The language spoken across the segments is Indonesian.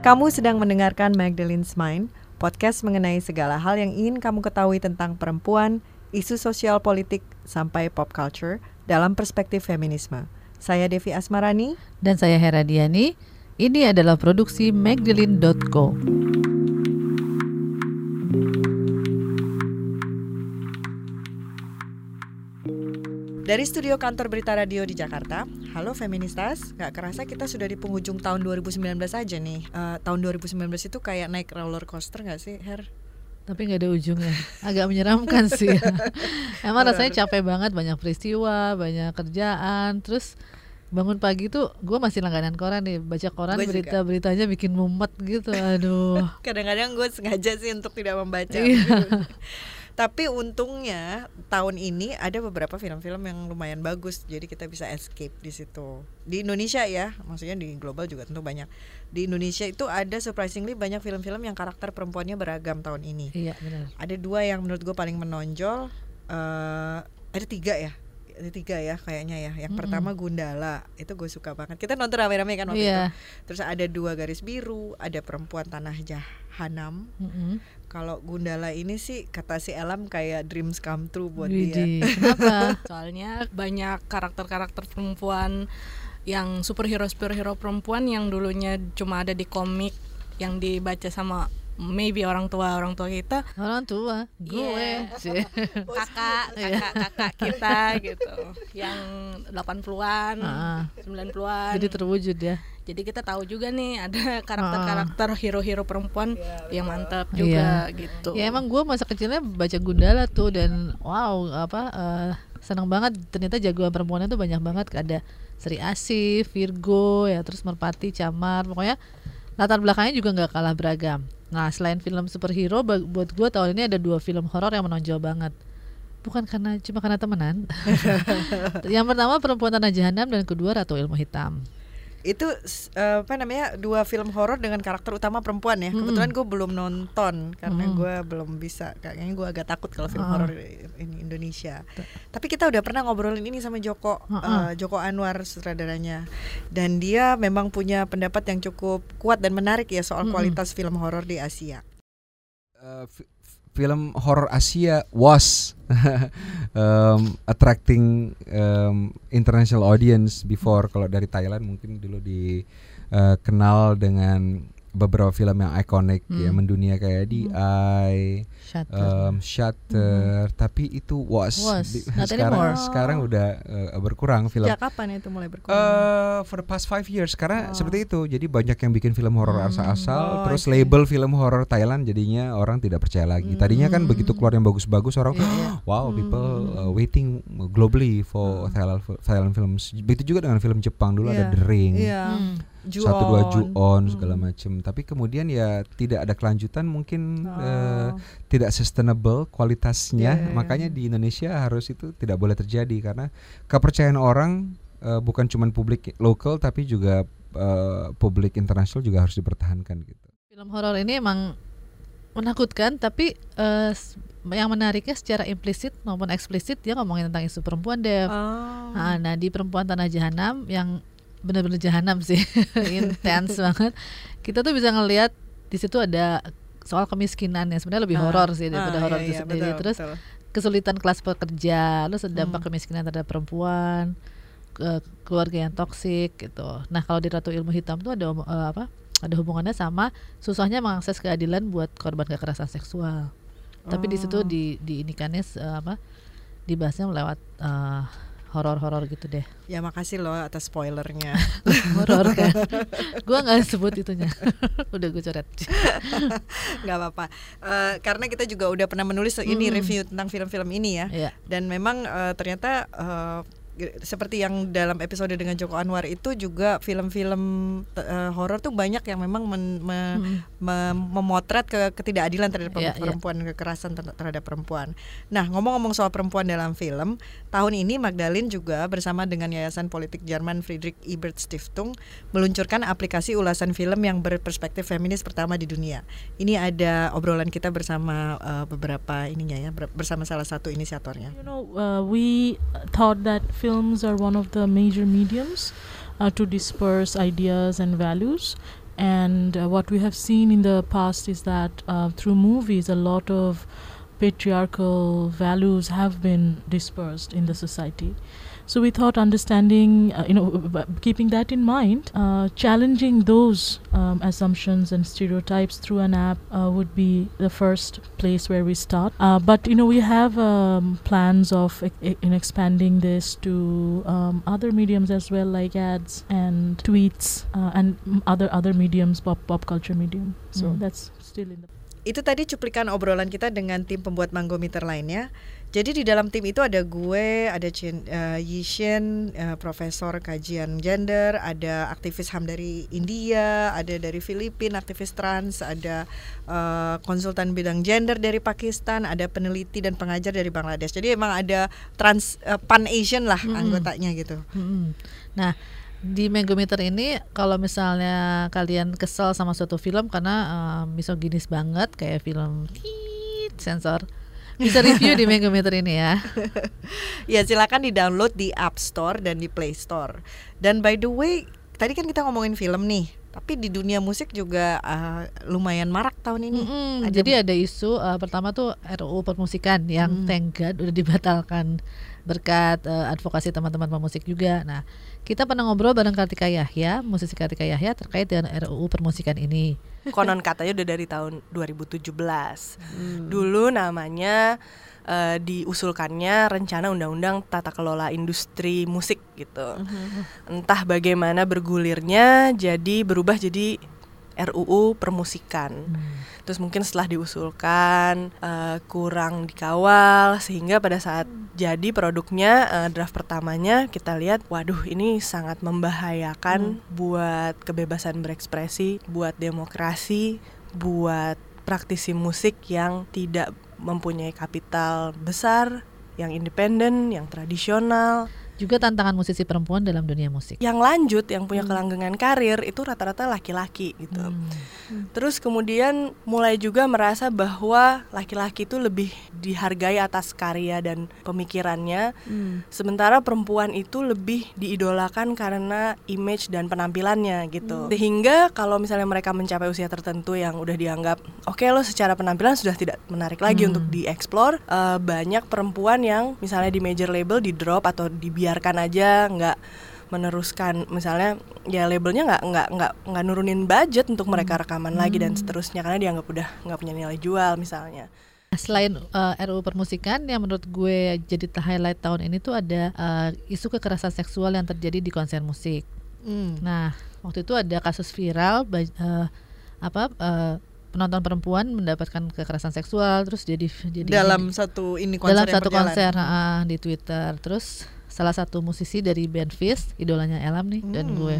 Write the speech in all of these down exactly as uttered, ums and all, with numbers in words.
Kamu sedang mendengarkan Magdalene's Mind, podcast mengenai segala hal yang ingin kamu ketahui tentang perempuan, isu sosial politik, sampai pop culture dalam perspektif feminisme. Saya Devi Asmarani. Dan saya Hera Diani. Ini adalah produksi Magdalene dot co. Dari studio kantor Berita Radio di Jakarta. Halo Feministas, gak kerasa kita sudah di penghujung tahun dua ribu sembilan belas aja nih. uh, Tahun dua ribu sembilan belas itu kayak naik roller coaster gak sih, Her? Tapi gak ada ujungnya, agak menyeramkan sih. Emang rasanya capek banget, banyak peristiwa, banyak kerjaan. Terus bangun pagi tuh gue masih langganan koran nih, baca koran, berita-beritanya bikin mumet gitu. Aduh. Kadang-kadang gue sengaja sih untuk tidak membaca. Tapi untungnya tahun ini ada beberapa film-film yang lumayan bagus, jadi kita bisa escape di situ. Di Indonesia ya, maksudnya di global juga tentu banyak. Di Indonesia itu ada surprisingly banyak film-film yang karakter perempuannya beragam tahun ini. Iya benar. Ada dua yang menurut gue paling menonjol, uh, ada tiga ya. Ada tiga ya kayaknya ya. Yang mm-hmm. pertama Gundala, itu gue suka banget. Kita nonton rame-rame kan waktu yeah. itu. Terus ada Dua Garis Biru, ada Perempuan Tanah Jahanam. Mm-hmm. Kalau Gundala ini sih kata si Elam kayak dreams come true buat Widi. dia. Kenapa? Soalnya banyak karakter-karakter perempuan yang superhero-superhero perempuan yang dulunya cuma ada di komik yang dibaca sama maybe orang tua orang tua kita orang tua gue yeah. kakak kakak kakak kita gitu yang delapan puluhan ah. sembilan puluhan jadi terwujud ya. Jadi kita tahu juga nih ada karakter-karakter hero-hero perempuan yeah, yang mantap juga yeah. gitu. Ya emang gue masa kecilnya baca Gundala tuh dan wow apa uh, senang banget, ternyata jagoan perempuannya tuh banyak banget. Ada Sri Asih, Virgo ya, terus Merpati, Camar, pokoknya latar belakangnya juga nggak kalah beragam. Nah selain film superhero, buat gue tahun ini ada dua film horor yang menonjol banget. Bukan karena cuma karena temenan. Yang pertama Perempuan Tanah Jahanam dan kedua Ratu Ilmu Hitam. Itu uh, apa namanya dua film horor dengan karakter utama perempuan ya. Hmm. Kebetulan gue belum nonton karena hmm. gue belum bisa. Kayaknya gue agak takut kalau film oh. horor ini Indonesia. T- Tapi kita udah pernah ngobrolin ini sama Joko, uh-uh. uh, Joko Anwar sutradaranya. Dan dia memang punya pendapat yang cukup kuat dan menarik ya soal hmm. kualitas film horor di Asia. Uh, f- Film horror Asia was um, attracting um, international audience before. Kalau dari Thailand mungkin dulu dikenal uh, dengan beberapa film yang ikonik hmm. ya mendunia kayak The Eye, Shutter, um, Shutter. Hmm. Tapi itu was, was. Di, sekarang sekarang udah uh, berkurang film. Sejak kapan itu mulai berkurang? Uh, for the past five years karena oh. seperti itu. Jadi banyak yang bikin film horor hmm. asal-asal, oh, terus okay. label film horor Thailand jadinya orang tidak percaya lagi. Hmm. Tadinya kan begitu keluar yang bagus-bagus orang yeah. wow hmm. people uh, waiting globally for hmm. Thailand Thailand films. Begitu juga dengan film Jepang dulu yeah. ada The Ring. Yeah. Hmm. Ju-on. Satu dua Ju-on segala macam. Tapi kemudian ya tidak ada kelanjutan, mungkin oh. uh, tidak sustainable kualitasnya. Yeah, yeah, Makanya yeah. di Indonesia harus itu tidak boleh terjadi karena kepercayaan orang uh, bukan cuma publik lokal tapi juga uh, publik internasional juga harus dipertahankan gitu. Film horor ini emang menakutkan, tapi uh, yang menariknya secara implisit maupun eksplisit dia ngomongin tentang isu perempuan deh. Oh. Nah, nah di Perempuan Tanah Jahanam yang benar-benar jahanam sih, intens banget. Kita tuh bisa ngelihat di situ ada soal kemiskinan yang sebenarnya lebih ah, horor sih daripada ah, horor iya, itu iya, sendiri. Betul, Terus betul. kesulitan kelas pekerja, terus dampak hmm. kemiskinan terhadap perempuan, ke keluarga yang toksik gitu. Nah kalau di Ratu Ilmu Hitam tuh ada uh, apa? Ada hubungannya sama susahnya mengakses keadilan buat korban kekerasan seksual. Oh. Tapi di situ di di inikannya uh, apa? Dibahasnya lewat uh, horor-horor gitu deh. Ya makasih loh atas spoilernya. Horor kan. Gue nggak sebut itunya. Udah gue coret. Nggak apa-apa. Uh, karena kita juga udah pernah menulis ini hmm. review tentang film-film ini ya. Yeah. Dan memang uh, ternyata uh, seperti yang dalam episode dengan Joko Anwar itu juga film-film uh, horor tuh banyak yang memang men, me, hmm. me, memotret ke ketidakadilan terhadap yeah, perempuan, yeah. kekerasan ter- terhadap perempuan. Nah, ngomong-ngomong soal perempuan dalam film, tahun ini Magdalene juga bersama dengan Yayasan Politik Jerman Friedrich Ebert Stiftung meluncurkan aplikasi ulasan film yang berperspektif feminis pertama di dunia. Ini ada obrolan kita bersama uh, beberapa ininya ya, bersama salah satu inisiatornya. You know, uh, we thought that films are one of the major mediums uh, to disperse ideas and values, And uh, what we have seen in the past is that uh, through movies, a lot of patriarchal values have been dispersed in the society. So we thought understanding, uh, you know, keeping that in mind, uh, challenging those um, assumptions and stereotypes through an app uh, would be the first place where we start. Uh, but, you know, we have um, plans of e- in expanding this to um, other mediums as well, like ads and tweets uh, and other other mediums, pop pop culture medium. So mm. that's still in the... Itu tadi cuplikan obrolan kita dengan tim pembuat Manggometer lainnya. Jadi di dalam tim itu ada gue, ada Chin, uh, Yishin, uh, profesor kajian gender, ada aktivis H A M dari India, ada dari Filipina, aktivis trans, ada uh, konsultan bidang gender dari Pakistan, ada peneliti dan pengajar dari Bangladesh. Jadi emang ada trans uh, pan Asian lah mm-hmm. anggotanya gitu. Mm-hmm. Nah, di Manggometer ini kalau misalnya kalian kesel sama suatu film karena uh, misoginis banget kayak film sensor, bisa review di Manggometer ini ya. Ya silakan di-download di App Store dan di Play Store. Dan by the way, tadi kan kita ngomongin film nih, tapi di dunia musik juga uh, lumayan marak tahun ini. Mm-hmm. Ada Jadi ada isu uh, pertama tuh R U U permusikan yang mm. thank God udah dibatalkan berkat uh, advokasi teman-teman pemusik juga. Nah, kita pernah ngobrol bareng Kartika Yahya, musisi Kartika Yahya terkait dengan R U U permusikan ini. Konon katanya udah dari tahun dua ribu tujuh belas. Hmm. Dulu namanya uh, diusulkannya rencana undang-undang tata kelola industri musik gitu. Hmm. Entah bagaimana bergulirnya jadi berubah jadi R U U permusikan. Hmm. Terus mungkin setelah diusulkan uh, kurang dikawal sehingga pada saat jadi produknya uh, draft pertamanya kita lihat waduh ini sangat membahayakan hmm. buat kebebasan berekspresi, buat demokrasi, buat praktisi musik yang tidak mempunyai kapital besar, yang independen, yang tradisional. Juga tantangan musisi perempuan dalam dunia musik. Yang lanjut, yang punya kelanggengan karir itu rata-rata laki-laki gitu. Hmm. Terus kemudian mulai juga merasa bahwa laki-laki itu lebih dihargai atas karya dan pemikirannya, hmm. sementara perempuan itu lebih diidolakan karena image dan penampilannya gitu. Hmm. Sehingga kalau misalnya mereka mencapai usia tertentu yang udah dianggap oke okay, lo secara penampilan sudah tidak menarik lagi hmm. untuk dieksplor, uh, banyak perempuan yang misalnya di major label di drop atau di biarkan aja, nggak meneruskan, misalnya ya labelnya nggak nggak nggak nggak nurunin budget untuk mereka rekaman hmm. lagi dan seterusnya karena dianggap udah nggak punya nilai jual misalnya. Selain uh, R U U permusikan yang menurut gue jadi highlight tahun ini tuh ada uh, isu kekerasan seksual yang terjadi di konser musik. Hmm. Nah waktu itu ada kasus viral uh, apa uh, penonton perempuan mendapatkan kekerasan seksual terus jadi jadi dalam satu ini konser dalam satu konser uh, di Twitter. Terus salah satu musisi dari band Fist, idolanya Elam nih hmm. dan gue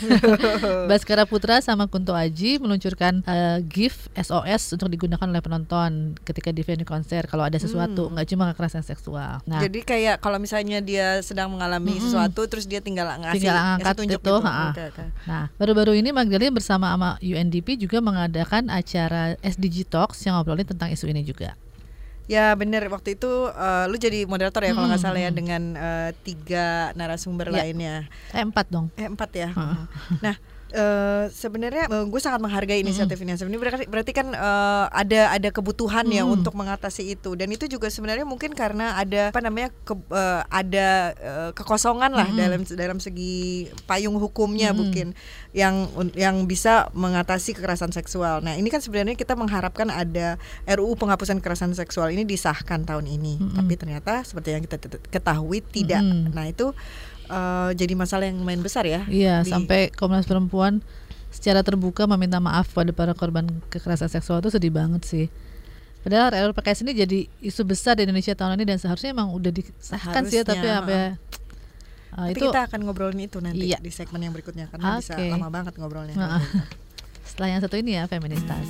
Baskara Putra sama Kunto Aji meluncurkan uh, GIF S O S untuk digunakan oleh penonton ketika di venue konser kalau ada sesuatu, nggak hmm. cuma kekerasan seksual. Nah, jadi kayak kalau misalnya dia sedang mengalami hmm. sesuatu terus dia tinggal ngasih tinggal angkat itu, itu. Okay, okay. Nah baru-baru ini Magdalene bersama sama U N D P juga mengadakan acara S D G Talks yang ngobrolin tentang isu ini juga. Ya benar, waktu itu uh, lu jadi moderator ya hmm. kalau nggak salah ya dengan uh, tiga narasumber ya. lainnya. Eh empat dong. Eh empat ya. Uh. Nah uh, sebenarnya uh, gue sangat menghargai inisiatif ini. Sebenarnya berarti, berarti kan uh, ada ada kebutuhan hmm. ya untuk mengatasi itu, dan itu juga sebenarnya mungkin karena ada apa namanya ke, uh, ada uh, kekosongan lah hmm. dalam dalam segi payung hukumnya hmm. mungkin yang yang bisa mengatasi kekerasan seksual. Nah ini kan sebenarnya kita mengharapkan ada R U U penghapusan kekerasan seksual ini disahkan tahun ini, hmm. tapi ternyata seperti yang kita ketahui tidak. Hmm. Nah itu Uh, jadi masalah yang lumayan besar ya. Iya, di... sampai Komnas Perempuan secara terbuka meminta maaf pada para korban kekerasan seksual, itu sedih banget sih. Padahal R U U P K S ini jadi isu besar di Indonesia tahun ini dan seharusnya emang udah disahkan sih ya, tapi sampai uh, tapi itu kita akan ngobrolin itu nanti iya. di segmen yang berikutnya karena okay. bisa lama banget ngobrolnya. Uh, setelah yang satu ini ya, Feministas.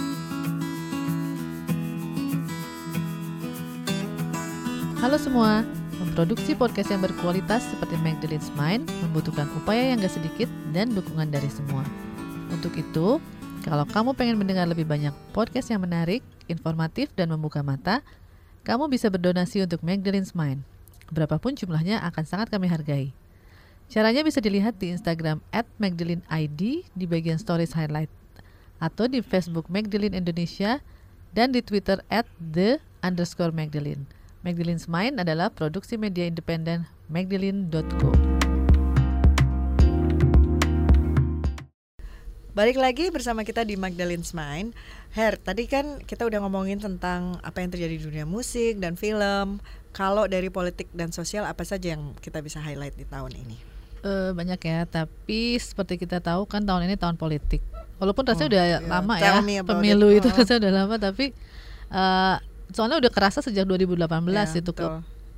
Halo semua. Memproduksi podcast yang berkualitas seperti Magdalene's Mind membutuhkan upaya yang gak sedikit dan dukungan dari semua. Untuk itu, kalau kamu pengen mendengar lebih banyak podcast yang menarik, informatif, dan membuka mata, kamu bisa berdonasi untuk Magdalene's Mind. Berapapun jumlahnya akan sangat kami hargai. Caranya bisa dilihat di Instagram at magdalene I D di bagian stories highlight, atau di Facebook Magdalene Indonesia, dan di Twitter at the underscore Magdalene. Magdalene's Mind adalah produksi media independen magdalene dot co. Balik lagi bersama kita di Magdalene's Mind. Her, tadi kan kita udah ngomongin tentang apa yang terjadi di dunia musik dan film. Kalau dari politik dan sosial, apa saja yang kita bisa highlight di tahun ini? Uh, banyak ya, tapi seperti kita tahu kan tahun ini tahun politik. Walaupun rasanya oh, udah yeah. lama Tell ya, pemilu it. itu oh. rasanya udah lama, tapi uh, soalnya udah kerasa sejak dua ribu delapan belas yeah, itu ke,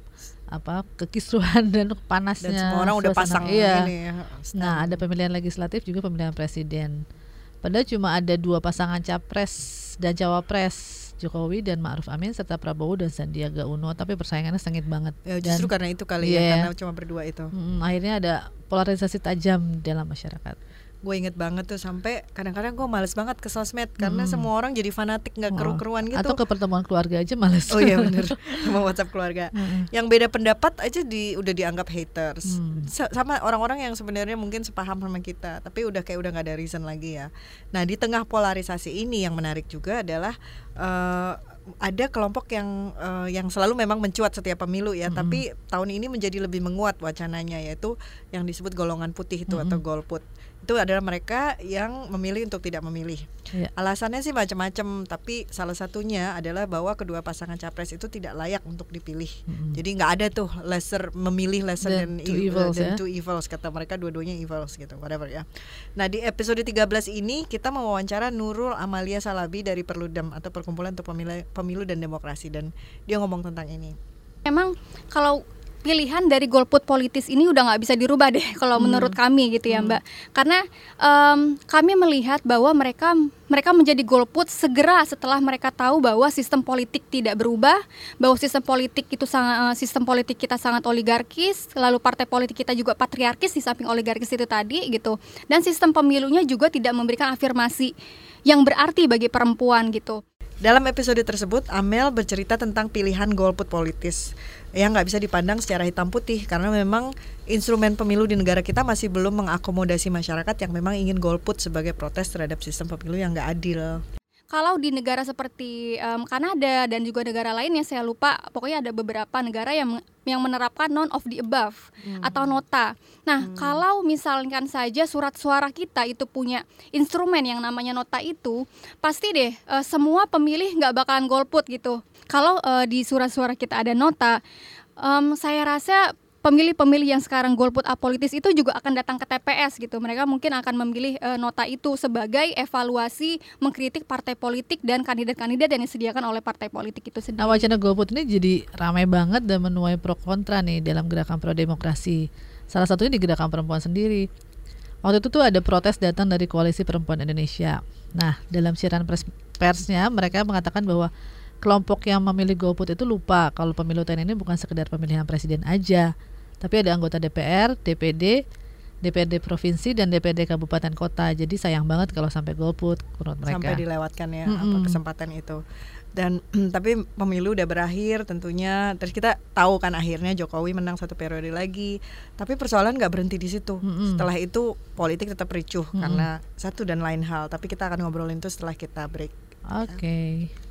apa kekisruhan dan panasnya. Dan semua orang udah pasang iya. ini. Nah, ada pemilihan legislatif juga pemilihan presiden. Padahal cuma ada dua pasangan capres dan cawapres, Jokowi dan Ma'ruf Amin, serta Prabowo dan Sandiaga Uno, tapi persaingannya sengit banget. Ya, justru dan, karena itu kali yeah, ya, karena cuma berdua itu. Mm, akhirnya ada polarisasi tajam dalam masyarakat. Gue inget banget tuh sampai kadang-kadang gue males banget ke sosmed karena hmm. semua orang jadi fanatik nggak keru-keruan gitu. Atau ke pertemuan keluarga aja males. Oh iya bener, sama WhatsApp keluarga. Hmm. Yang beda pendapat aja di udah dianggap haters. Hmm. Sama orang-orang yang sebenarnya mungkin sepaham sama kita, tapi udah kayak udah nggak ada reason lagi ya. Nah di tengah polarisasi ini yang menarik juga adalah uh, ada kelompok yang uh, yang selalu memang mencuat setiap pemilu ya, hmm. tapi tahun ini menjadi lebih menguat wacananya, yaitu yang disebut golongan putih itu hmm. atau golput. Itu adalah mereka yang memilih untuk tidak memilih. Ya. Alasannya sih macam-macam, tapi salah satunya adalah bahwa kedua pasangan capres itu tidak layak untuk dipilih. Mm-hmm. Jadi nggak ada tuh lesser memilih lesser than, than two evils, than ya? two evils kata mereka, dua-duanya evils gitu, whatever ya. Nah di episode tiga belas ini kita mewawancara Nurul Amalia Salabi dari Perludem atau Perkumpulan untuk Pemilu, Pemilu dan Demokrasi, dan dia ngomong tentang ini. Memang kalau pilihan dari golput politis ini udah nggak bisa dirubah deh kalau hmm. menurut kami gitu ya Mbak, hmm. karena um, kami melihat bahwa mereka mereka menjadi golput segera setelah mereka tahu bahwa sistem politik tidak berubah, bahwa sistem politik itu sangat sistem politik kita sangat oligarkis, lalu partai politik kita juga patriarkis di samping oligarkis itu tadi gitu, dan sistem pemilunya juga tidak memberikan afirmasi yang berarti bagi perempuan gitu. Dalam episode tersebut, Amel bercerita tentang pilihan golput politis yang nggak bisa dipandang secara hitam putih, karena memang instrumen pemilu di negara kita masih belum mengakomodasi masyarakat yang memang ingin golput sebagai protes terhadap sistem pemilu yang nggak adil. Kalau di negara seperti um, Kanada dan juga negara lain yang saya lupa, pokoknya ada beberapa negara yang yang menerapkan none of the above hmm. atau nota. Nah, hmm. kalau misalkan saja surat suara kita itu punya instrumen yang namanya nota itu, pasti deh uh, semua pemilih nggak bakalan golput gitu. Kalau uh, di surat suara kita ada nota, um, saya rasa pemilih-pemilih yang sekarang golput apolitis itu juga akan datang ke T P S gitu. Mereka mungkin akan memilih e, nota itu sebagai evaluasi mengkritik partai politik dan kandidat-kandidat yang disediakan oleh partai politik itu sendiri. Nah, wacana golput ini jadi ramai banget dan menuai pro kontra nih dalam gerakan pro demokrasi. Salah satunya di gerakan perempuan sendiri. Waktu itu tuh ada protes datang dari Koalisi Perempuan Indonesia. Nah, dalam siaran pers- persnya mereka mengatakan bahwa kelompok yang memilih golput itu lupa kalau pemilu tahun ini bukan sekedar pemilihan presiden aja, tapi ada anggota D P R, D P D, D P R D provinsi dan D P R D kabupaten kota. Jadi sayang banget kalau sampai golput menurut mereka. Sampai dilewatkan ya mm-hmm. apa kesempatan itu. Dan tapi pemilu udah berakhir tentunya. Terus kita tahu kan akhirnya Jokowi menang satu periode lagi. Tapi persoalan nggak berhenti di situ. Mm-hmm. Setelah itu politik tetap ricuh mm-hmm. karena satu dan lain hal. Tapi kita akan ngobrolin itu setelah kita break. Oke. Okay.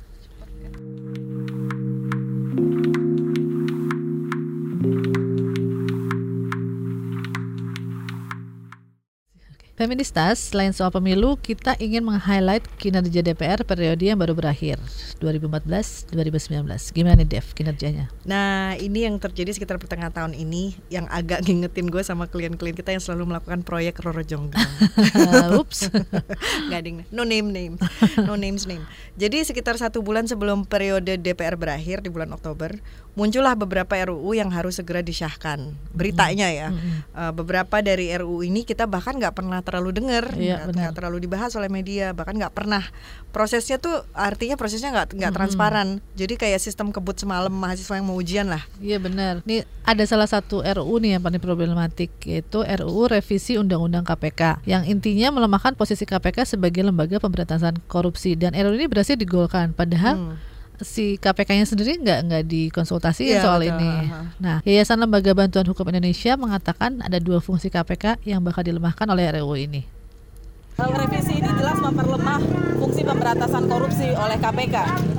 Ya. Feministas, selain soal pemilu, kita ingin meng-highlight kinerja D P R periode yang baru berakhir dua ribu empat belas sampai dua ribu sembilan belas. Gimana nih Dev kinerjanya? Nah ini yang terjadi sekitar pertengahan tahun ini, yang agak ngingetin gue sama klien-klien kita yang selalu melakukan proyek Roro Jonggrang. Ups. Gak ding, no name name, no names name. Jadi sekitar satu bulan sebelum periode D P R berakhir di bulan Oktober, muncullah beberapa R U U yang harus segera disahkan. Beritanya ya, mm-hmm. uh, beberapa dari R U U ini kita bahkan nggak pernah terlalu dengar, iya, nggak terlalu dibahas oleh media, bahkan nggak pernah. Prosesnya tuh artinya prosesnya nggak nggak mm-hmm. transparan. Jadi kayak sistem kebut semalam mahasiswa yang mau ujian lah. Iya benar. Nih ada salah satu R U U nih yang paling problematik, yaitu R U U revisi Undang-Undang K P K yang intinya melemahkan posisi K P K sebagai lembaga pemberantasan korupsi, dan R U U ini berhasil digolkan padahal hmm. si K P K-nya sendiri nggak nggak dikonsultasiin ya, soal betul. ini. Nah, Yayasan Lembaga Bantuan Hukum Indonesia mengatakan ada dua fungsi K P K yang bakal dilemahkan oleh R U U ini. Revisi ini jelas memperlemah fungsi pemberantasan korupsi oleh K P K,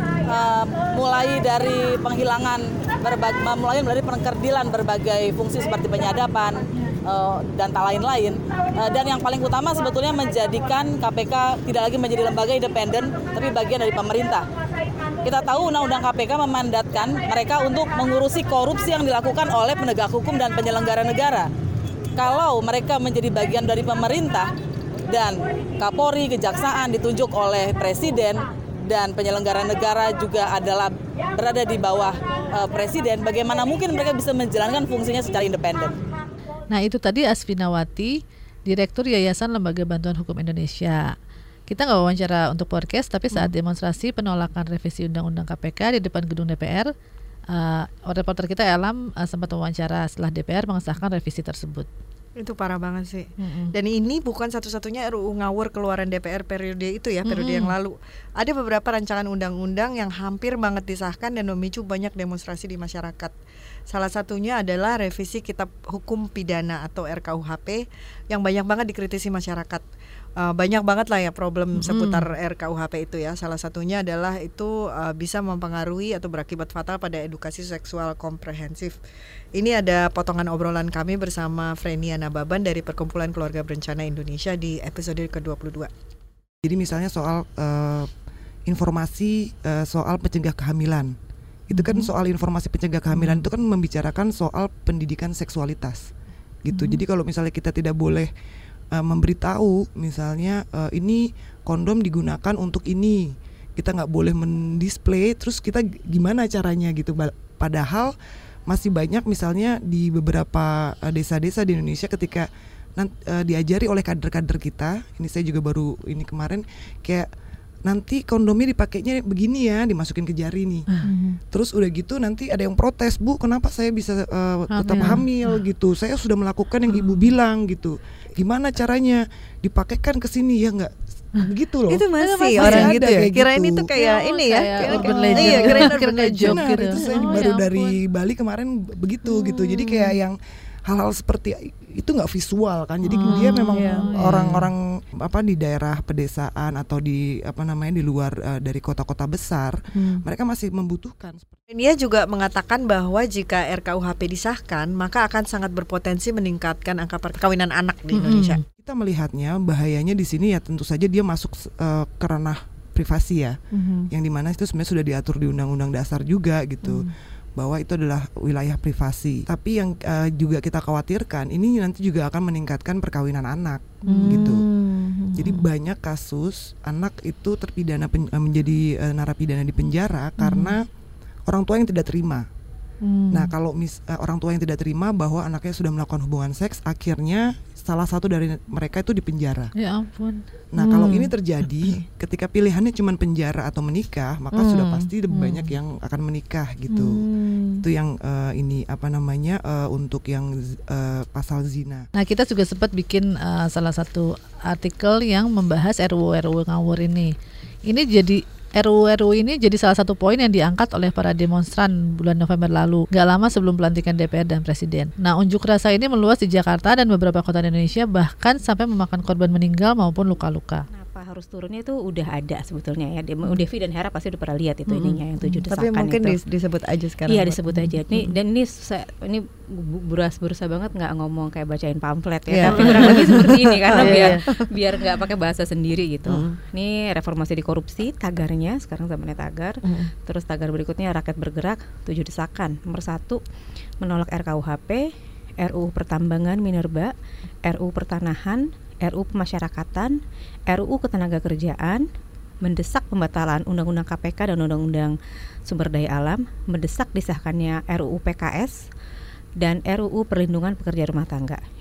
uh, mulai dari penghilangan berbagai, mulai dari pengkerdilan berbagai fungsi seperti penyadapan uh, dan tak lain-lain. Uh, dan yang paling utama sebetulnya menjadikan K P K tidak lagi menjadi lembaga independen, tapi bagian dari pemerintah. Kita tahu Undang-Undang K P K memandatkan mereka untuk mengurusi korupsi yang dilakukan oleh penegak hukum dan penyelenggara negara. Kalau mereka menjadi bagian dari pemerintah, dan Kapolri, Kejaksaan ditunjuk oleh Presiden dan penyelenggara negara juga adalah berada di bawah uh, Presiden, bagaimana mungkin mereka bisa menjalankan fungsinya secara independen? Nah, itu tadi Asfinawati, Direktur Yayasan Lembaga Bantuan Hukum Indonesia. Kita nggak wawancara untuk podcast, tapi saat demonstrasi penolakan revisi Undang-Undang K P K di depan gedung D P R, uh, reporter kita Elam uh, sempat wawancara setelah D P R mengesahkan revisi tersebut. Itu parah banget sih. Mm-hmm. Dan ini bukan satu-satunya R U U ngawur keluaran D P R periode itu ya, periode mm-hmm. yang lalu. Ada beberapa rancangan undang-undang yang hampir banget disahkan dan memicu banyak demonstrasi di masyarakat. Salah satunya adalah revisi Kitab Hukum Pidana atau R K U H P yang banyak banget dikritisi masyarakat. Uh, banyak banget lah ya problem seputar mm. R K U H P itu ya. Salah satunya adalah itu uh, bisa mempengaruhi atau berakibat fatal pada edukasi seksual komprehensif. Ini ada potongan obrolan kami bersama Frenia Nababan dari Perkumpulan Keluarga Berencana Indonesia di episode ke dua puluh dua. Jadi misalnya soal uh, informasi uh, soal pencegah kehamilan. Itu kan mm. soal informasi pencegah kehamilan mm. itu kan membicarakan soal pendidikan seksualitas. Gitu. Mm. Jadi kalau misalnya kita tidak boleh Uh, memberitahu misalnya uh, ini kondom digunakan untuk ini, kita nggak boleh mendisplay, terus kita gimana caranya gitu. Padahal masih banyak misalnya di beberapa uh, desa-desa di Indonesia ketika nanti, uh, diajari oleh kader-kader kita, ini saya juga baru ini kemarin kayak nanti kondomnya dipakainya begini ya, dimasukin ke jari nih. Mm-hmm. Terus udah gitu nanti ada yang protes, Bu, kenapa saya bisa uh, tetap hamil mm. gitu? Saya sudah melakukan yang Ibu bilang gitu. Gimana caranya? Dipakaikan ke sini ya enggak? Begitu loh. Itu masih, masih orang gitu ya. Kirain gitu. Itu kayak oh, ini ya, kayak urban legend. Iya, kirain urban legend gitu. Itu saya oh, baru ya dari Bali kemarin begitu hmm. gitu. Jadi kayak yang hal-hal seperti itu nggak visual kan, jadi hmm, dia memang iya, orang-orang iya. apa di daerah pedesaan atau di apa namanya di luar uh, dari kota-kota besar, hmm. mereka masih membutuhkan. Dia juga mengatakan bahwa jika R K U H P disahkan, maka akan sangat berpotensi meningkatkan angka perkawinan anak di Indonesia. Hmm. Kita melihatnya bahayanya di sini ya tentu saja dia masuk uh, ke ranah privasi ya, hmm. yang dimana itu sebenarnya sudah diatur di Undang-Undang Dasar juga gitu. Hmm. Bahwa itu adalah wilayah privasi. Tapi yang uh, juga kita khawatirkan ini nanti juga akan meningkatkan perkawinan anak hmm. gitu. Jadi banyak kasus anak itu terpidana pen, uh, menjadi uh, narapidana di penjara hmm. karena orang tua yang tidak terima. Hmm. Nah, kalau mis, uh, orang tua yang tidak terima bahwa anaknya sudah melakukan hubungan seks, akhirnya salah satu dari mereka itu dipenjara. Ya ampun. Nah, hmm. kalau ini terjadi ketika pilihannya cuma penjara atau menikah, maka hmm. sudah pasti lebih hmm. banyak yang akan menikah gitu. Hmm. Itu yang uh, ini apa namanya uh, untuk yang uh, pasal zina. Nah, kita juga sempat bikin uh, salah satu artikel yang membahas R U U R U U ngawur ini. Ini jadi R U U R U U ini jadi salah satu poin yang diangkat oleh para demonstran bulan November lalu, gak lama sebelum pelantikan D P R dan Presiden. Nah, unjuk rasa ini meluas di Jakarta dan beberapa kota di Indonesia, bahkan sampai memakan korban meninggal maupun luka-luka. Kenapa harus turunnya itu udah ada sebetulnya ya. Devi dan Hera pasti udah pernah lihat itu hmm. ininya yang tujuh desakan itu. Tapi mungkin itu. disebut aja sekarang. Iya, disebut aja. Nih hmm. dan ini saya, ini buras-burusa banget nggak ngomong kayak bacain pamflet ya, yeah. tapi kurang lebih seperti ini karena biar biar nggak pakai bahasa sendiri gitu. Hmm. Ini reformasi di korupsi tagarnya, sekarang zamannya tagar. Hmm. Terus tagar berikutnya rakyat bergerak, tujuh desakan. Nomor satu, menolak R K U H P, R U U Pertambangan Minerba, R U U Pertanahan, R U U Pemasyarakatan, R U U Ketenagakerjaan, mendesak pembatalan Undang-Undang K P K dan Undang-Undang Sumber Daya Alam, mendesak disahkannya R U U P K S dan R U U Perlindungan Pekerja Rumah Tangga.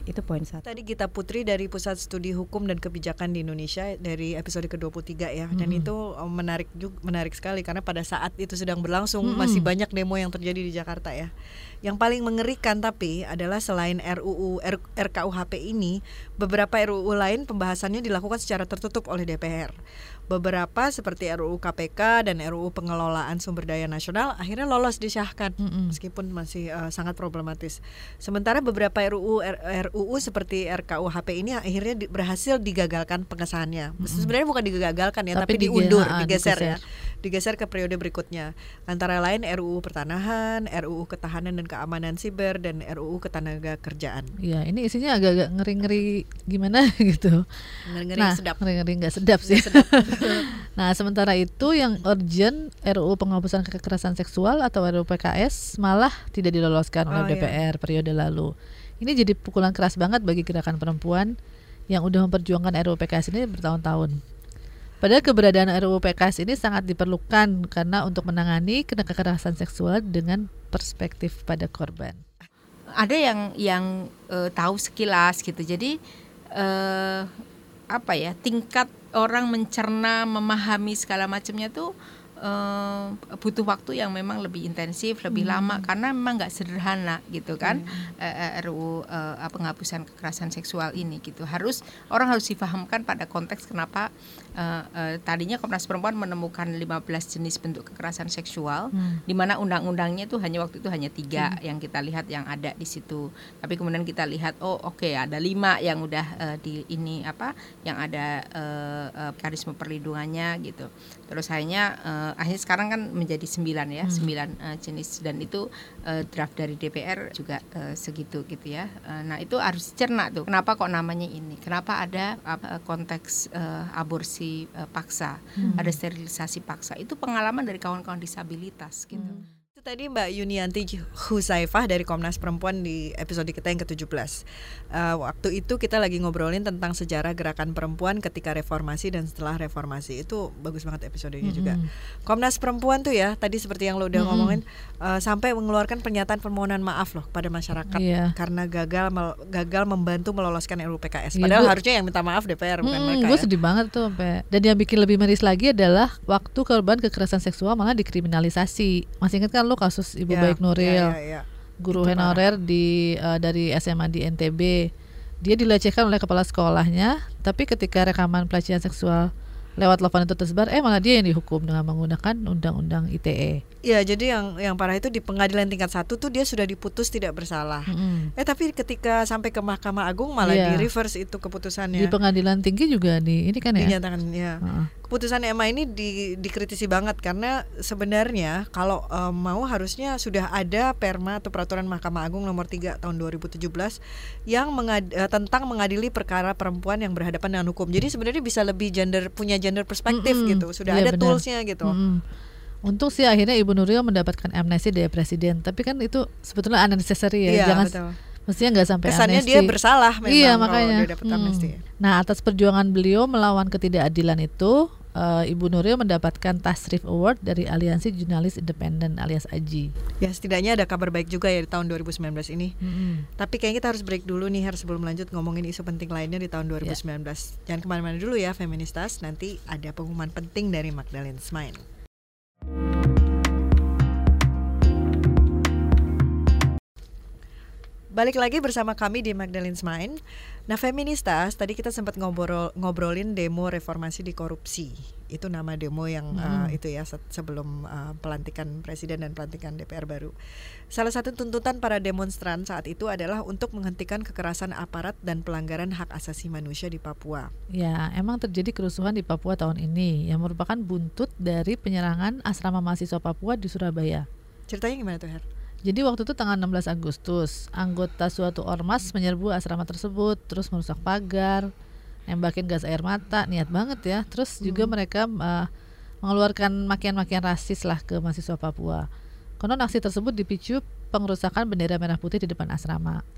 Itu poin satu. Tadi Gita Putri dari Pusat Studi Hukum dan Kebijakan di Indonesia dari episode ke dua puluh tiga ya. Dan hmm. itu menarik juga, menarik sekali karena pada saat itu sedang berlangsung hmm. masih banyak demo yang terjadi di Jakarta ya. Yang paling mengerikan tapi adalah selain R U U R, R K U H P ini, beberapa R U U lain pembahasannya dilakukan secara tertutup oleh D P R. Beberapa seperti R U U K P K dan R U U Pengelolaan Sumber Daya Nasional akhirnya lolos disahkan mm-hmm. meskipun masih uh, sangat problematis. Sementara beberapa R U U R, R U U seperti R K U H P ini akhirnya di, berhasil digagalkan pengesahannya. Mm-hmm. Sebenarnya bukan digagalkan ya, tapi, tapi diundur, digeser, digeser ya. Digeser ke periode berikutnya. Antara lain R U U Pertanahan, R U U Ketahanan dan Keamanan Siber dan R U U Ketenagakerjaan. Iya, ini isinya agak-agak ngeri-ngeri gimana gitu. Ngeri-ngeri nah, sedap. Ngeri-ngeri nggak sedap sih. Gak sedap. Nah, sementara itu yang urgent R U U Penghapusan Kekerasan Seksual atau R U U P K S malah tidak diloloskan oleh oh, D P R iya. periode lalu. Ini jadi pukulan keras banget bagi gerakan perempuan yang udah memperjuangkan R U U P K S ini bertahun-tahun. Padahal keberadaan R U U P K S ini sangat diperlukan karena untuk menangani kekerasan seksual dengan perspektif pada korban. Ada yang yang uh, tahu sekilas gitu. Jadi uh, apa ya, tingkat orang mencerna, memahami segala macamnya tuh uh, butuh waktu yang memang lebih intensif, lebih hmm. lama karena memang nggak sederhana gitu kan. hmm. uh, R U U uh, penghapusan kekerasan seksual ini gitu. Harus orang harus difahamkan pada konteks kenapa Uh, uh, tadinya Komnas Perempuan menemukan lima belas jenis bentuk kekerasan seksual, hmm. di mana undang-undangnya itu hanya waktu itu hanya tiga hmm. yang kita lihat yang ada di situ. Tapi kemudian kita lihat oh oke okay, ada lima yang udah uh, di ini apa yang ada uh, uh, mekanisme perlindungannya gitu. Terus akhirnya uh, akhirnya sekarang kan menjadi sembilan ya, hmm. sembilan uh, jenis dan itu uh, draft dari D P R juga uh, segitu gitu ya. Uh, nah itu harus dicerna tuh. Kenapa kok namanya ini? Kenapa ada uh, konteks uh, aborsi paksa, hmm. ada sterilisasi paksa. Itu pengalaman dari kawan-kawan disabilitas gitu. Hmm. Itu tadi Mbak Yunianti Huzaifah dari Komnas Perempuan di episode kita yang ke tujuh belas. Uh, waktu itu kita lagi ngobrolin tentang sejarah gerakan perempuan ketika reformasi dan setelah reformasi. Itu bagus banget episodenya hmm. juga. Komnas Perempuan tuh ya, tadi seperti yang lo udah hmm. ngomongin, uh, sampai mengeluarkan pernyataan permohonan maaf loh kepada masyarakat yeah. karena gagal mel- gagal membantu meloloskan R U U P K S. Padahal yeah, gua, harusnya yang minta maaf D P R bukan hmm, mereka. Gue ya. sedih banget tuh sampai. Dan yang bikin lebih miris lagi adalah waktu korban kekerasan seksual malah dikriminalisasi. Masih ingat kan lo kasus Ibu yeah, Baik Nuril, yeah, yeah, yeah. guru itu honorer di uh, dari S M A di N T B. Dia dilecehkan oleh kepala sekolahnya, tapi ketika rekaman pelecehan seksual lewat telepon itu tersebar, eh malah dia yang dihukum dengan menggunakan undang-undang I T E. Iya, jadi yang yang parah itu di pengadilan tingkat satu tuh dia sudah diputus tidak bersalah. Mm-hmm. Eh tapi ketika sampai ke Mahkamah Agung malah yeah. di reverse itu keputusannya. Di pengadilan tinggi juga di ini kan ya. Dinyatakan ya. Uh-huh. Keputusan M A ini di, dikritisi banget karena sebenarnya kalau um, mau harusnya sudah ada perma atau peraturan Mahkamah Agung nomor tiga tahun dua ribu tujuh belas yang mengad, uh, tentang mengadili perkara perempuan yang berhadapan dengan hukum. Jadi sebenarnya bisa lebih gender punya gender perspektif mm-hmm. gitu. Sudah yeah, ada benar. Toolsnya gitu. Mm-hmm. Untung sih akhirnya Ibu Nuril mendapatkan amnesti dari Presiden. Tapi kan itu sebetulnya unnecessary ya. Iya, jangan betul. Mestinya nggak sampai kesannya amnesti. Dia bersalah memang iya, makanya. dia dapat amnesti. Hmm. Nah atas perjuangan beliau melawan ketidakadilan itu, uh, Ibu Nuril mendapatkan Tasrif Award dari Aliansi Jurnalis Independen alias A J I. Ya setidaknya ada kabar baik juga ya di tahun dua ribu sembilan belas ini. Hmm. Tapi kayaknya kita harus break dulu nih Her sebelum lanjut ngomongin isu penting lainnya di tahun dua ribu sembilan belas. Yeah. Jangan kemana-mana dulu ya Feministas. Nanti ada pengumuman penting dari Magdalene Smain. Balik lagi bersama kami di Magdalene's Mind. Nah Feministas, tadi kita sempat ngobrol ngobrolin demo reformasi di korupsi. Itu nama demo yang hmm. uh, itu ya se- sebelum uh, pelantikan presiden dan pelantikan D P R baru. Salah satu tuntutan para demonstran saat itu adalah untuk menghentikan kekerasan aparat dan pelanggaran hak asasi manusia di Papua. Ya, emang terjadi kerusuhan di Papua tahun ini yang merupakan buntut dari penyerangan asrama mahasiswa Papua di Surabaya. Ceritanya gimana tuh Her? Jadi waktu itu tanggal enam belas Agustus, anggota suatu ormas menyerbu asrama tersebut, terus merusak pagar, nembakin gas air mata, niat banget ya. Terus juga hmm. mereka uh, mengeluarkan makian-makian rasis lah ke mahasiswa Papua. Konon aksi tersebut dipicu pengerusakan bendera merah putih di depan asrama.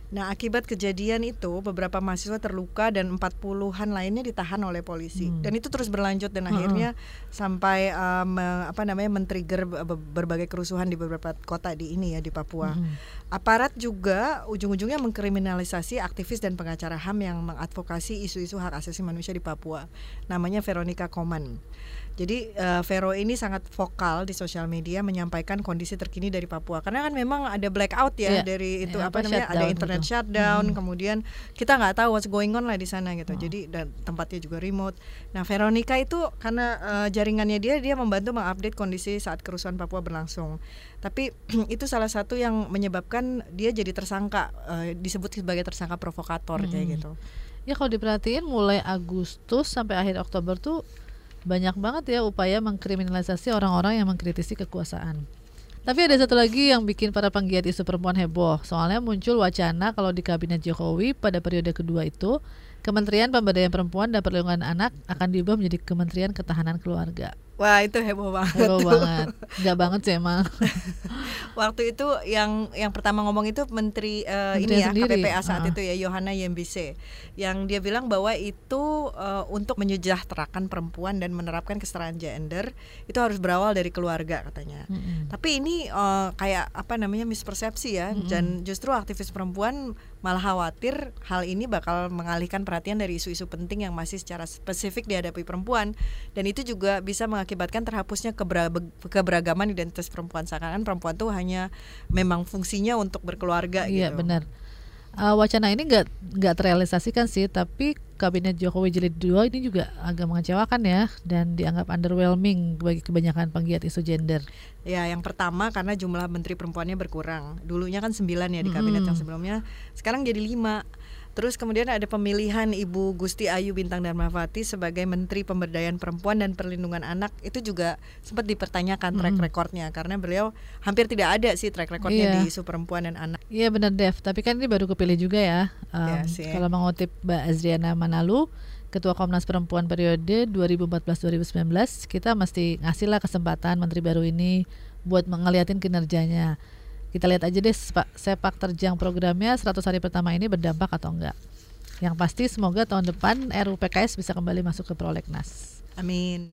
Nah, akibat kejadian itu beberapa mahasiswa terluka dan empat puluhan lainnya ditahan oleh polisi. Hmm. Dan itu terus berlanjut dan hmm. akhirnya sampai um, apa namanya men-trigger berbagai kerusuhan di beberapa kota di ini ya di Papua. Hmm. Aparat juga ujung-ujungnya mengkriminalisasi aktivis dan pengacara H A M yang mengadvokasi isu-isu hak asasi manusia di Papua. Namanya Veronica Koman. Jadi uh, Vero ini sangat vokal di sosial media menyampaikan kondisi terkini dari Papua. Karena kan memang ada blackout ya yeah. dari itu yeah, apa namanya ada internet gitu. shutdown, hmm. kemudian kita nggak tahu what's going on lah di sana gitu. Oh. Jadi dan tempatnya juga remote. Nah, Veronica itu karena uh, jaringannya dia dia membantu mengupdate kondisi saat kerusuhan Papua berlangsung. Tapi itu salah satu yang menyebabkan dia jadi tersangka, uh, disebut sebagai tersangka provokator hmm. kayak gitu. Ya kalau diperhatiin mulai Agustus sampai akhir Oktober tuh banyak banget ya upaya mengkriminalisasi orang-orang yang mengkritisi kekuasaan. Tapi ada satu lagi yang bikin para penggiat isu perempuan heboh. Soalnya muncul wacana kalau di kabinet Jokowi pada periode kedua itu Kementerian Pemberdayaan Perempuan dan Perlindungan Anak akan diubah menjadi Kementerian Ketahanan Keluarga. Wah, itu heboh banget. Heboh banget. Enggak banget sih emang. Waktu itu yang yang pertama ngomong itu Menteri uh, ini ya sendiri. K P P A saat uh. itu ya Yohana Yembise, yang dia bilang bahwa itu uh, untuk menyejahterakan perempuan dan menerapkan kesetaraan gender itu harus berawal dari keluarga katanya. Mm-hmm. Tapi ini uh, kayak apa namanya mispersepsi ya, mm-hmm. dan justru aktivis perempuan malah khawatir hal ini bakal mengalihkan perhatian dari isu-isu penting yang masih secara spesifik dihadapi perempuan, dan itu juga bisa mengakibatkan terhapusnya kebera- keberagaman identitas perempuan. Seakan-akan perempuan tuh hanya memang fungsinya untuk berkeluarga iya, gitu. Iya benar. Uh, wacana ini nggak nggak terrealisasikan sih, tapi kabinet Jokowi Jilid dua ini juga agak mengecewakan ya, dan dianggap underwhelming bagi kebanyakan penggiat isu gender. Ya, yang pertama karena jumlah menteri perempuannya berkurang. Dulunya kan sembilan ya di kabinet hmm. yang sebelumnya, sekarang jadi lima. Terus kemudian ada pemilihan Ibu Gusti Ayu Bintang Darmawati sebagai Menteri Pemberdayaan Perempuan dan Perlindungan Anak. Itu juga sempat dipertanyakan track recordnya, karena beliau hampir tidak ada sih track recordnya yeah. di isu perempuan dan anak. Iya yeah, benar Dev, tapi kan ini baru kepilih juga ya. um, yeah, Kalau mengutip Mbak Azriana Manalu, Ketua Komnas Perempuan periode dua ribu empat belas dua ribu sembilan belas, kita mesti ngasih lah kesempatan Menteri baru ini buat ngeliatin kinerjanya. Kita lihat aja deh sepak terjang programnya seratus hari pertama ini berdampak atau enggak. Yang pasti semoga tahun depan R U U P K S bisa kembali masuk ke prolegnas. Amin.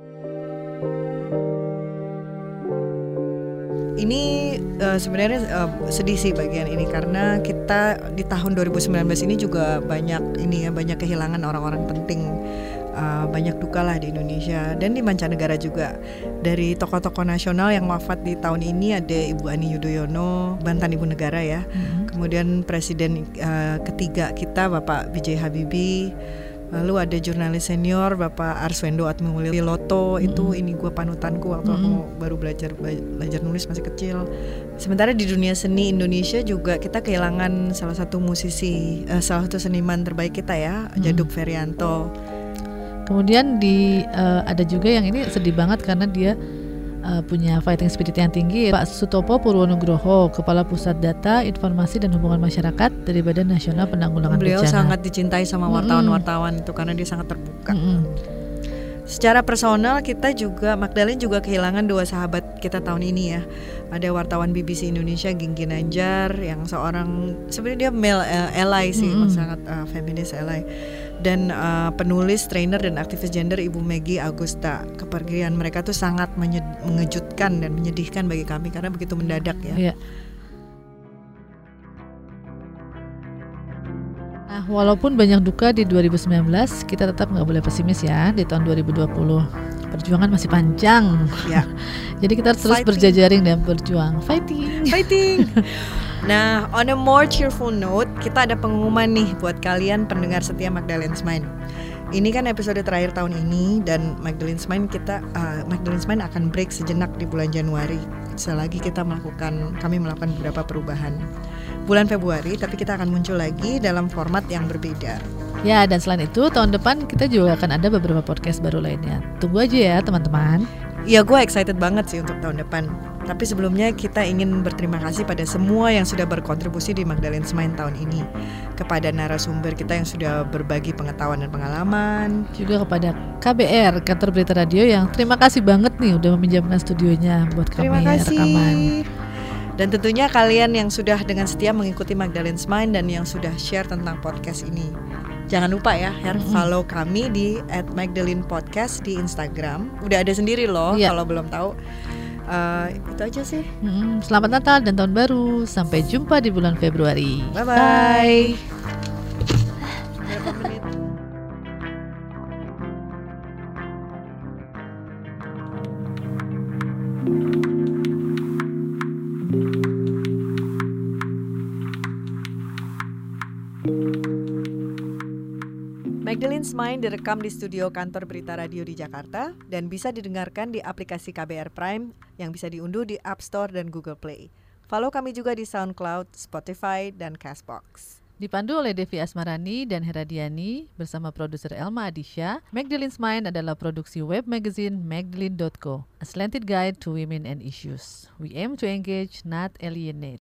Ini uh, sebenarnya uh, sedih sih bagian ini, karena kita di tahun dua ribu sembilan belas ini juga banyak ini ya banyak kehilangan orang-orang penting. Uh, banyak duka lah di Indonesia dan di mancanegara juga. Dari tokoh-tokoh nasional yang wafat di tahun ini ada Ibu Ani Yudhoyono, mantan Ibu Negara ya. Mm-hmm. Kemudian Presiden uh, ketiga kita Bapak B J Habibie. Lalu ada jurnalis senior Bapak Arswendo Atmowiloto. Mm-hmm. Itu ini gue panutanku waktu mm-hmm. aku baru belajar belajar nulis masih kecil. Sementara di dunia seni Indonesia juga kita kehilangan salah satu musisi, uh, salah satu seniman terbaik kita ya, mm-hmm. Djaduk Ferianto. Kemudian di uh, ada juga yang ini sedih banget karena dia uh, punya fighting spirit yang tinggi, Pak Sutopo Purwonugroho, Kepala Pusat Data, Informasi dan Hubungan Masyarakat dari Badan Nasional Penanggulangan Beliau Bencana. Beliau sangat dicintai sama wartawan-wartawan mm-hmm. itu karena dia sangat terbuka. Mm-hmm. Secara personal kita juga, Magdalene juga kehilangan dua sahabat kita tahun ini ya. Ada wartawan B B C Indonesia Ginggi Nanjar yang seorang sebenarnya dia male uh, ally sih, mm-hmm. sangat uh, feminis ally. Dan uh, penulis, trainer dan aktivis gender Ibu Meggy Agusta. Kepergian mereka tuh sangat menye- mengejutkan dan menyedihkan bagi kami karena begitu mendadak ya. Yeah. Nah, walaupun banyak duka di dua ribu sembilan belas, kita tetap nggak boleh pesimis ya di tahun dua ribu dua puluh. Perjuangan masih panjang. Ya. Jadi kita harus terus berjejaring dan berjuang. Fighting. Fighting. Nah, on a more cheerful note, kita ada pengumuman nih buat kalian pendengar setia Magdalene's Mind. Ini kan episode terakhir tahun ini dan Magdalene's Mind kita uh, Magdalene's Mind akan break sejenak di bulan Januari. Selagi kita melakukan kami melakukan beberapa perubahan. Bulan Februari, tapi kita akan muncul lagi dalam format yang berbeda. Ya, dan selain itu tahun depan kita juga akan ada beberapa podcast baru lainnya. Tunggu aja ya teman-teman. Ya, gue excited banget sih untuk tahun depan. Tapi sebelumnya kita ingin berterima kasih pada semua yang sudah berkontribusi di Magdalene's Mind tahun ini. Kepada narasumber kita yang sudah berbagi pengetahuan dan pengalaman. Juga kepada K B R, Kantor Berita Radio, yang terima kasih banget nih udah meminjamkan studionya buat kami terima kasih. rekaman. Dan tentunya kalian yang sudah dengan setia mengikuti Magdalene's Mind dan yang sudah share tentang podcast ini. Jangan lupa ya, Her, mm-hmm. follow kami di at Magdalene Podcast di Instagram. Udah ada sendiri loh, yeah. kalau belum tahu. Uh, itu aja sih. Mm-hmm. Selamat Natal dan Tahun Baru. Sampai jumpa di bulan Februari. Bye-bye. Bye. Berapa menit? Magdalene's Mind direkam di studio kantor Berita Radio di Jakarta dan bisa didengarkan di aplikasi K B R Prime yang bisa diunduh di App Store dan Google Play. Follow kami juga di SoundCloud, Spotify, dan Castbox. Dipandu oleh Devi Asmarani dan Heradiani bersama produser Elma Adisha, Magdalene's Mind adalah produksi web magazine magdalene dot co, a slanted guide to women and issues. We aim to engage, not alienate.